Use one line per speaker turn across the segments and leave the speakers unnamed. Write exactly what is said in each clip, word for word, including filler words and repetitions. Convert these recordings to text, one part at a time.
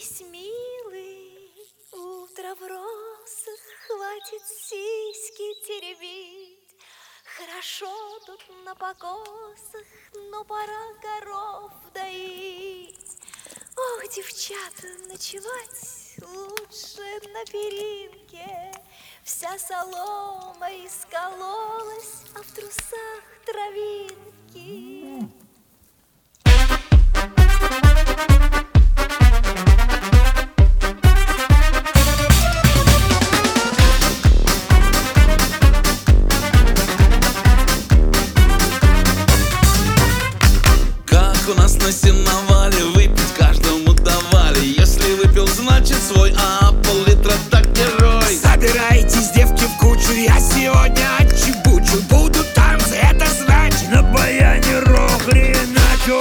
Проснись, милый, утро в росах, хватит сиськи теребить. Хорошо тут на покосах, но пора коров доить. Ох, девчата, ночевать лучше на перинке. Вся солома искололась, а в трусах травинки.
У нас на сеновале выпить каждому давали. Если выпил, значит свой, а пол-литра так герой.
Собирайтесь, девки, в кучу, я сегодня отчебучу. Будут танцы, это значит на баяне рок-реначу.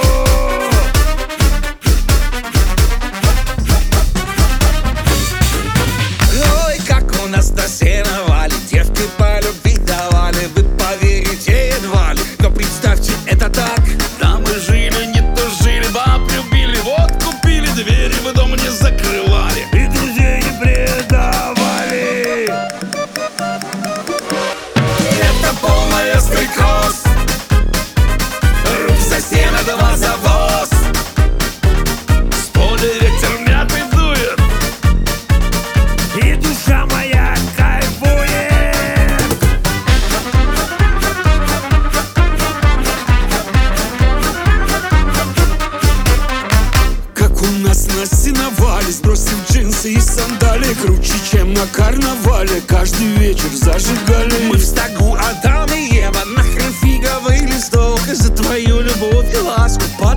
Ой, как у нас на сеновале девки по любви давали. Вы поверите едва ли, но представьте, это так.
Да мы жили, не тужили, баб любили, вот купили, двери в дом не закрывали
И друзей не предавали.
Это полная стрекоз, рук за сено, два за воз. С поля ветер мятый дует,
И душа моя кайфует. Как у нас на сеновале, сбросив джинсы и сандали, круче, чем на карнавале, каждый вечер зажигали.
мы в стогу Адам и Ева, нахрен фиговый листок. За твою любовь и ласку